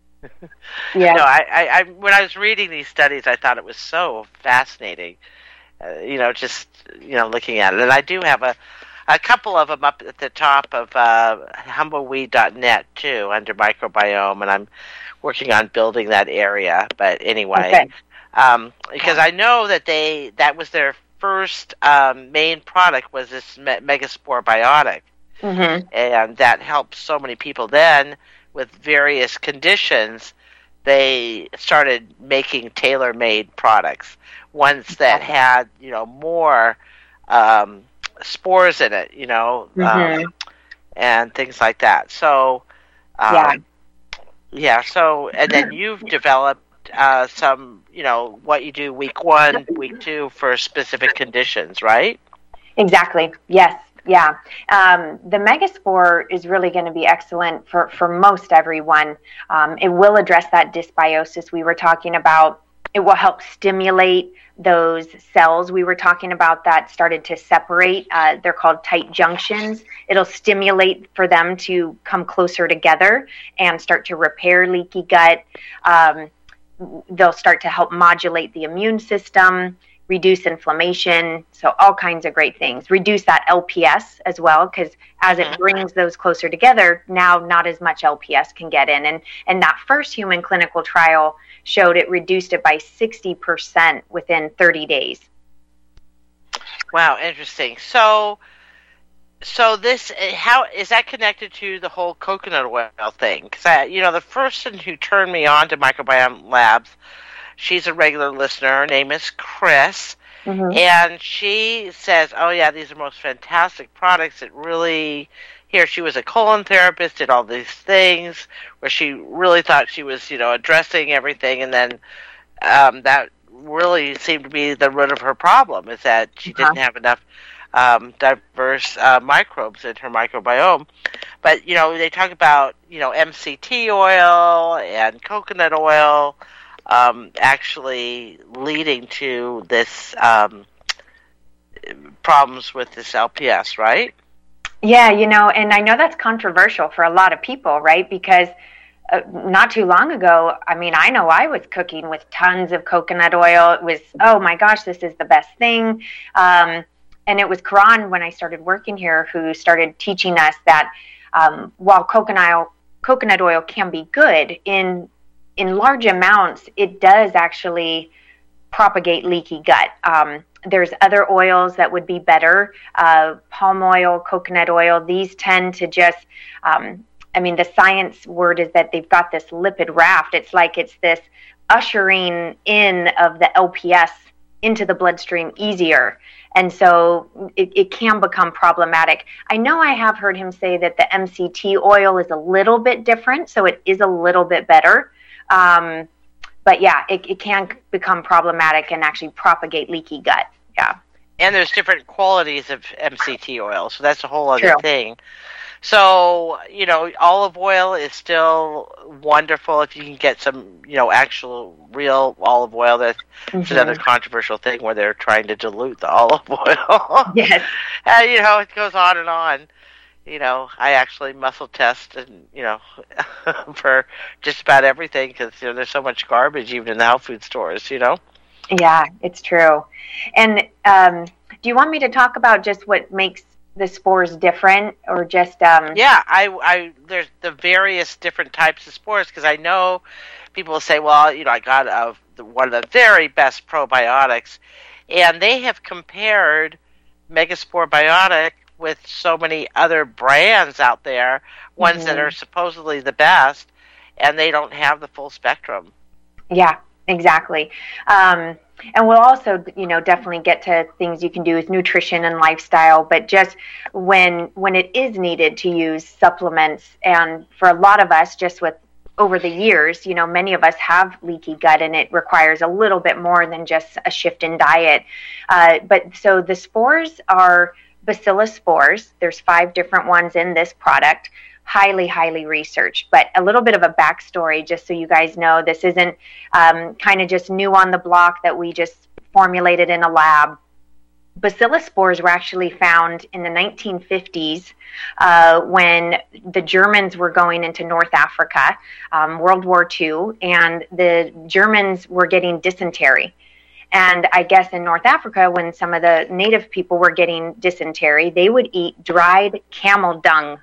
Yeah. No, I, I, I, when I was reading these studies, I thought it was so fascinating. Uh, you know, just you know, looking at it, and I do have a, a couple of them up at the top of uh, humbleweed dot net too, under microbiome, and I'm working on building that area. But anyway, Okay. um, because I know that they that was their first um, main product was this Me- Megaspore Biotic, Mm-hmm. and that helped so many people. Then, with various conditions, they started making tailor-made products, ones that had, you know, more um, spores in it, you know, Mhm. um, and things like that. So, um, Yeah. yeah. So, and then you've developed uh, some, you know, what you do week one, week two for specific conditions, right? Exactly. Yes. Yeah. Um, the Megaspore is really going to be excellent for, for most everyone. Um, it will address that dysbiosis we were talking about. It will help stimulate those cells we were talking about that started to separate. Uh, they're called tight junctions. It'll stimulate for them to come closer together and start to repair leaky gut. Um, they'll start to help modulate the immune system, reduce inflammation, so all kinds of great things. Reduce that L P S as well, because as it brings those closer together, now not as much L P S can get in. And and that first human clinical trial showed it reduced it by sixty percent within thirty days. Wow, interesting. So, so this how is that connected to the whole coconut oil thing? Because you know, the person who turned me on to Microbiome Labs, she's a regular listener. Her name is Chris, mm-hmm. and she says, "Oh yeah, these are most fantastic products. It really." Here, she was a colon therapist, did all these things where she really thought she was, you know, addressing everything, and then um, that really seemed to be the root of her problem, is that she uh-huh. didn't have enough um, diverse uh, microbes in her microbiome. But, you know, they talk about, you know, M C T oil and coconut oil um, actually leading to this um, problems with this L P S, right? Yeah, you know, and I know that's controversial for a lot of people, right? Because uh, not too long ago, I mean, I know I was cooking with tons of coconut oil. It was, oh my gosh, this is the best thing. Um, and it was Karan, when I started working here, who started teaching us that um, while coconut oil, coconut oil can be good, in in large amounts, it does actually propagate leaky gut. Um, There's other oils that would be better, uh, palm oil, coconut oil. These tend to just, um, I mean, the science word is that they've got this lipid raft. It's like it's this ushering in of the L P S into the bloodstream easier. And so it, it can become problematic. I know I have heard him say that the M C T oil is a little bit different, so it is a little bit better. Um, But yeah, it, it can become problematic and actually propagate leaky gut. Yeah. And there's different qualities of M C T oil, so that's a whole other True. thing. So, you know, olive oil is still wonderful if you can get some, you know, actual real olive oil. That's mm-hmm. another controversial thing where they're trying to dilute the olive oil. Yes. And, you know, it goes on and on. You know, I actually muscle test, and you know, for just about everything, because you know there's so much garbage even in the health food stores. You know. Yeah, it's true. And um, do you want me to talk about just what makes the spores different, or just? Um... Yeah, I, I, there's the various different types of spores, because I know people will say, well, you know, I got uh, one of the very best probiotics, and they have compared Megaspore Biotic with so many other brands out there, ones mm-hmm. that are supposedly the best, and they don't have the full spectrum. Yeah, exactly. Um, and we'll also, you know, definitely get to things you can do with nutrition and lifestyle, but just when when it is needed to use supplements, and for a lot of us, just with over the years, you know, many of us have leaky gut, and it requires a little bit more than just a shift in diet. Uh, but so the spores are Bacillus spores. There's five different ones in this product, highly, highly researched. But a little bit of a backstory, just so you guys know, this isn't um, kind of just new on the block that we just formulated in a lab. Bacillus spores were actually found in the nineteen fifties uh, when the Germans were going into North Africa, um, World War Two, and the Germans were getting dysentery. And I guess in North Africa, when some of the native people were getting dysentery, they would eat dried camel dung.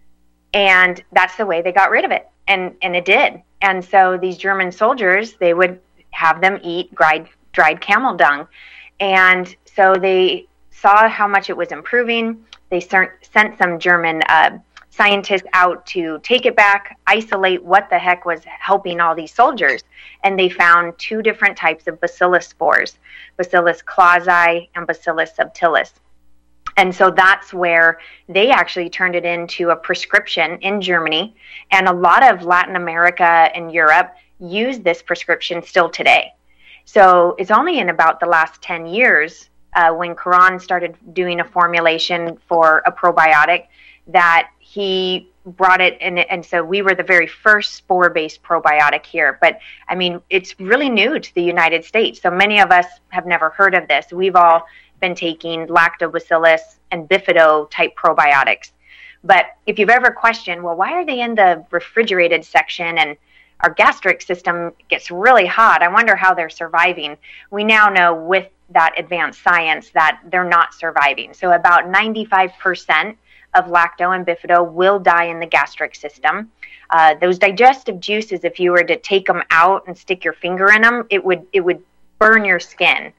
And that's the way they got rid of it. And and it did. And so these German soldiers, they would have them eat dried, dried camel dung. And so they saw how much it was improving. They sent some German uh, scientists out to take it back, isolate what the heck was helping all these soldiers. And they found two different types of bacillus spores, Bacillus clausii and Bacillus subtilis. And so that's where they actually turned it into a prescription in Germany. And a lot of Latin America and Europe use this prescription still today. So it's only in about the last ten years uh, when Karan started doing a formulation for a probiotic that he brought it, and, and so we were the very first spore-based probiotic here. But, I mean, it's really new to the United States, so many of us have never heard of this. We've all been taking lactobacillus and bifido-type probiotics. But if you've ever questioned, well, why are they in the refrigerated section, and our gastric system gets really hot, I wonder how they're surviving. We now know with that advanced science that they're not surviving. So about ninety-five percent of lacto and bifido will die in the gastric system. Uh, those digestive juices, if you were to take them out and stick your finger in them, it would it would burn your skin.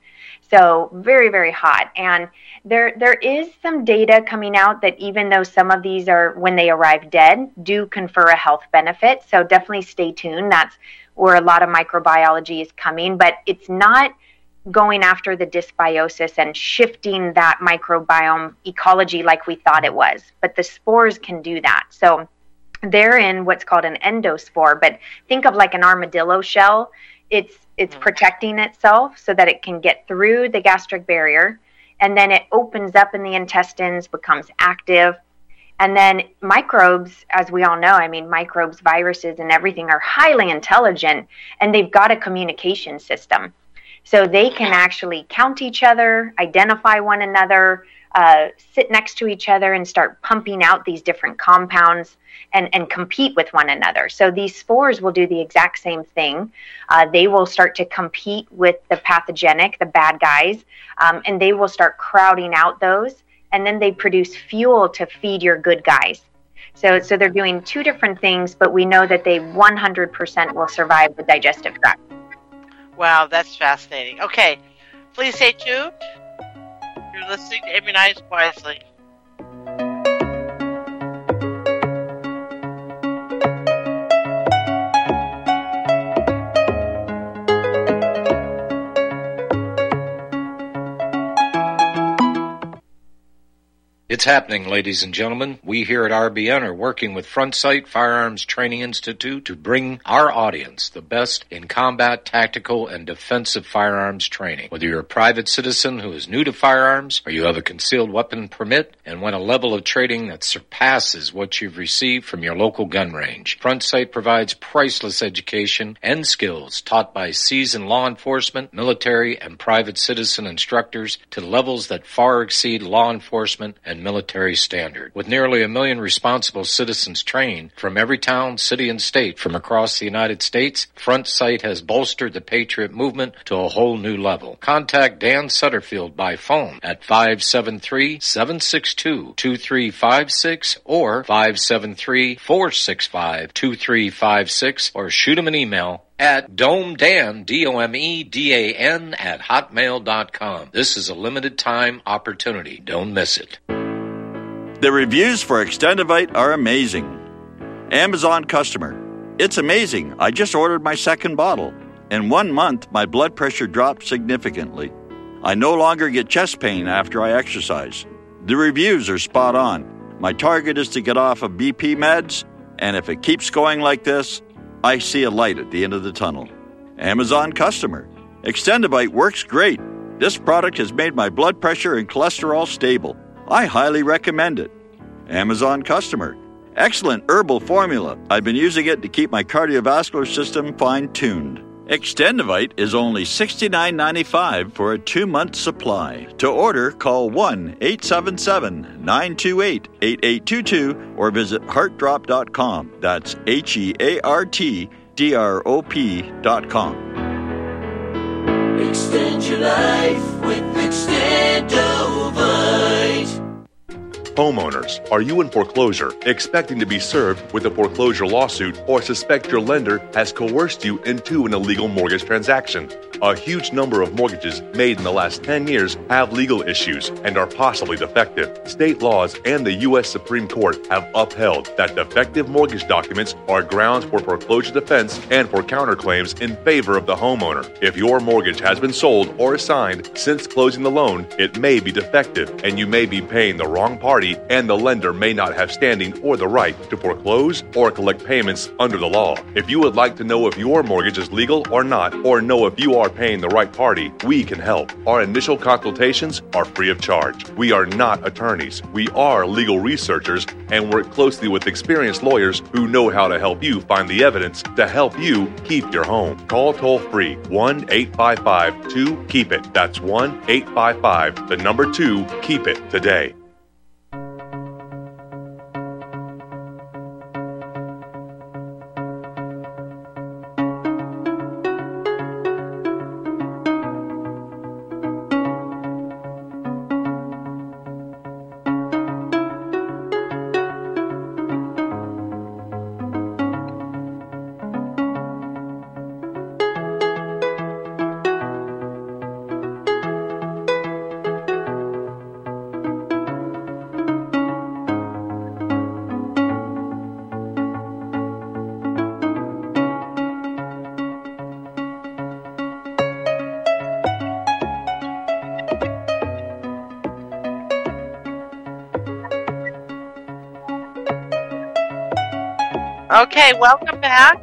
So very, very hot. And there there is some data coming out that even though some of these are, when they arrive dead, do confer a health benefit. So definitely stay tuned. That's where a lot of microbiology is coming. But it's not going after the dysbiosis and shifting that microbiome ecology like we thought it was. But the spores can do that. So they're in what's called an endospore. But think of like an armadillo shell. It's it's protecting itself so that it can get through the gastric barrier, and then it opens up in the intestines, becomes active, and then microbes, as we all know, I mean, microbes, viruses, and everything are highly intelligent, and they've got a communication system. So they can actually count each other, identify one another, uh, sit next to each other and start pumping out these different compounds and, and compete with one another. So these spores will do the exact same thing. Uh, they will start to compete with the pathogenic, the bad guys, um, and they will start crowding out those. And then they produce fuel to feed your good guys. So, so they're doing two different things, but we know that they one hundred percent will survive the digestive tract. Wow, that's fascinating. Okay, please stay tuned. You're listening to Immunize Wisely. It's happening, ladies and gentlemen. We here at R B N are working with Front Sight Firearms Training Institute to bring our audience the best in combat, tactical, and defensive firearms training. Whether you're a private citizen who is new to firearms, or you have a concealed weapon permit and want a level of training that surpasses what you've received from your local gun range, Front Sight provides priceless education and skills taught by seasoned law enforcement, military, and private citizen instructors to levels that far exceed law enforcement and military standard. With nearly a million responsible citizens trained from every town, city, and state from across the United States, Front Sight has bolstered the Patriot movement to a whole new level. Contact Dan Sutterfield by phone at five seven three, seven six two, two three five six or five seven three, four six five, two three five six, or shoot him an email at domedan, D O M E D A N, at hotmail dot com. This is a limited time opportunity. Don't miss it. The reviews for Extendivite are amazing. Amazon customer. It's amazing. I just ordered my second bottle. In one month, my blood pressure dropped significantly. I no longer get chest pain after I exercise. The reviews are spot on. My target is to get off of B P meds, and if it keeps going like this, I see a light at the end of the tunnel. Amazon customer. Extendivite works great. This product has made my blood pressure and cholesterol stable. I highly recommend it. Amazon customer. Excellent herbal formula. I've been using it to keep my cardiovascular system fine-tuned. Extendivite is only sixty-nine ninety-five for a two-month supply. To order, call one eight seven seven, nine two eight, eight eight two two or visit heart drop dot com. That's H E A R T D R O P dot com. Extend your life with Extendovite. Homeowners, are you in foreclosure, expecting to be served with a foreclosure lawsuit, or suspect your lender has coerced you into an illegal mortgage transaction? A huge number of mortgages made in the last ten years have legal issues and are possibly defective. State laws and the U S Supreme Court have upheld that defective mortgage documents are grounds for foreclosure defense and for counterclaims in favor of the homeowner. If your mortgage has been sold or assigned since closing the loan, it may be defective and you may be paying the wrong party, and the lender may not have standing or the right to foreclose or collect payments under the law. If you would like to know if your mortgage is legal or not, or know if you are paying the right party, we can help. Our initial consultations are free of charge. We are not attorneys. We are legal researchers and work closely with experienced lawyers who know how to help you find the evidence to help you keep your home. Call toll free one eight five five, two, keep it. That's one eight five five, the number two, keep it today. Okay, welcome back.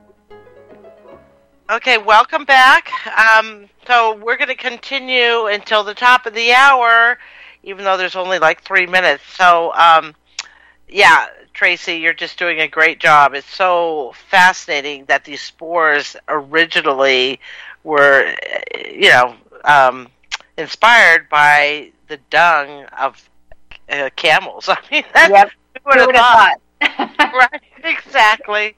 Okay, welcome back. Um, so we're going to continue until the top of the hour, even though there's only like three minutes. So, um, yeah, Tracy, you're just doing a great job. It's so fascinating that these spores originally were, you know, um, inspired by the dung of uh, camels. I mean, that's yep. who would have thought? thought? Right, exactly.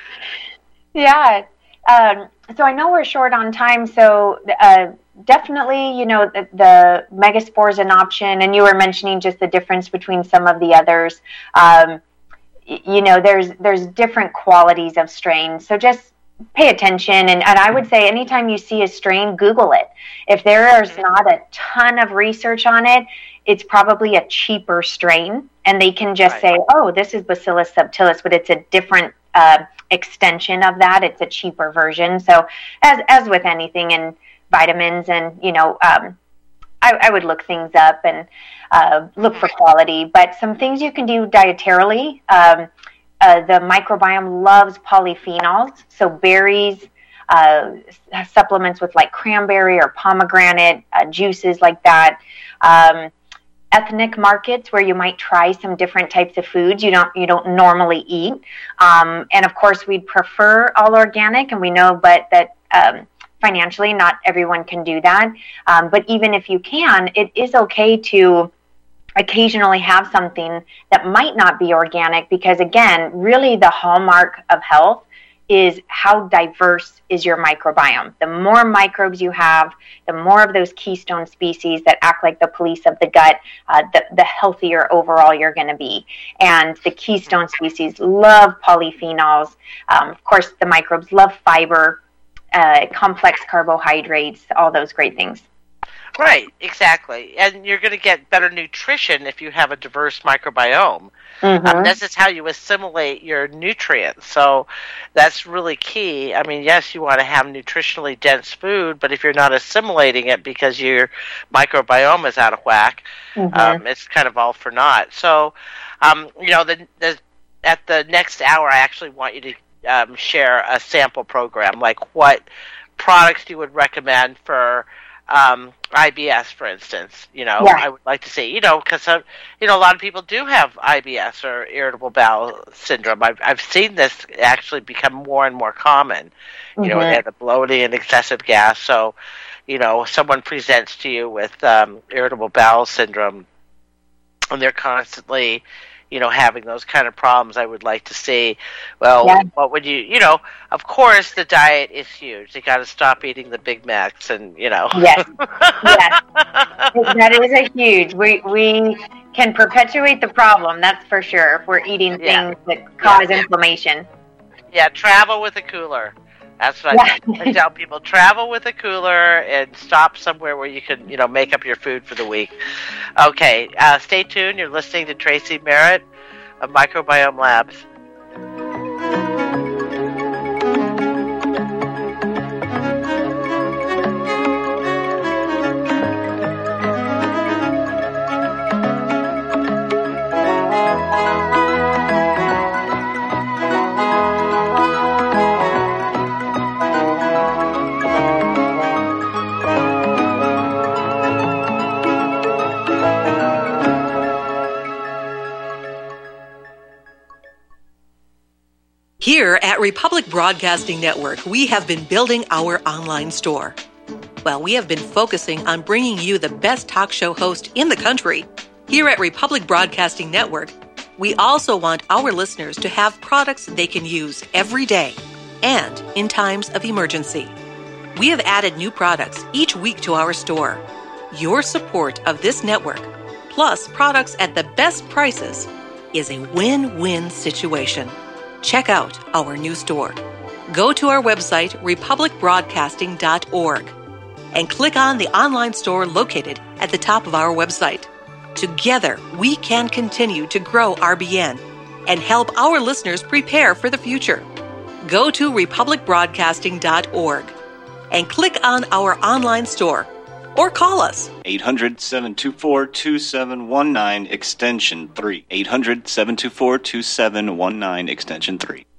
Yeah. Um, so I know we're short on time, so uh, definitely, you know, the, the Megaspore is an option, and you were mentioning just the difference between some of the others. Um, y- you know, there's there's different qualities of strains, so just pay attention, and, and I would say anytime you see a strain, Google it. If there is not a ton of research on it, it's probably a cheaper strain, and they can just right. say, oh, this is Bacillus subtilis, but it's a different uh, extension of that. It's a cheaper version. So as as with anything in vitamins, and, you know, um, I, I would look things up and uh, look for quality. But some things you can do dietarily, um, uh, the microbiome loves polyphenols, so berries, uh, supplements with like cranberry or pomegranate, uh, juices like that. Um, ethnic markets where you might try some different types of foods you don't you don't normally eat, um, and of course we'd prefer all organic, and we know but that um, financially not everyone can do that, um, but even if you can, it is okay to occasionally have something that might not be organic, because again, really the hallmark of health is how diverse is your microbiome. The more microbes you have, the more of those keystone species that act like the police of the gut, uh, the, the healthier overall you're going to be. And the keystone species love polyphenols. Um, of course, the microbes love fiber, uh, complex carbohydrates, all those great things. Right, exactly. And you're going to get better nutrition if you have a diverse microbiome. Mm-hmm. Um, this is how you assimilate your nutrients. So that's really key. I mean, yes, you want to have nutritionally dense food, but if you're not assimilating it because your microbiome is out of whack, mm-hmm. um, it's kind of all for naught. So, um, you know, the, the, at the next hour, I actually want you to um, share a sample program, like what products you would recommend for Um, I B S, for instance. You know, yeah. I would like to see, you know, because, you know, a lot of people do have I B S or irritable bowel syndrome. I've, I've seen this actually become more and more common, you mm-hmm. know, they have the bloating and excessive gas. So, you know, someone presents to you with um, irritable bowel syndrome, and they're constantly, you know, having those kind of problems. I would like to see, well, yeah. what would you, you know, of course the diet is huge. They got to stop eating the Big Macs and, you know. Yes, yes. That is a huge, we, we can perpetuate the problem, that's for sure, if we're eating things yeah. that cause yeah. inflammation. Yeah, travel with a cooler. That's what yeah. I, I tell people. Travel with a cooler and stop somewhere where you can, you know, make up your food for the week. Okay, uh, stay tuned. You're listening to Tracy Merritt of Microbiome Labs. Here at Republic Broadcasting Network, we have been building our online store. Well, we have been focusing on bringing you the best talk show host in the country. Here at Republic Broadcasting Network, we also want our listeners to have products they can use every day and in times of emergency. We have added new products each week to our store. Your support of this network, plus products at the best prices, is a win-win situation. Check out our new store. Go to our website, republic broadcasting dot org, and click on the online store located at the top of our website. Together, we can continue to grow R B N and help our listeners prepare for the future. Go to republic broadcasting dot org and click on our online store or call us. eight hundred, seven two four, two seven one nine, extension three. eight hundred, seven two four, two seven one nine, extension three.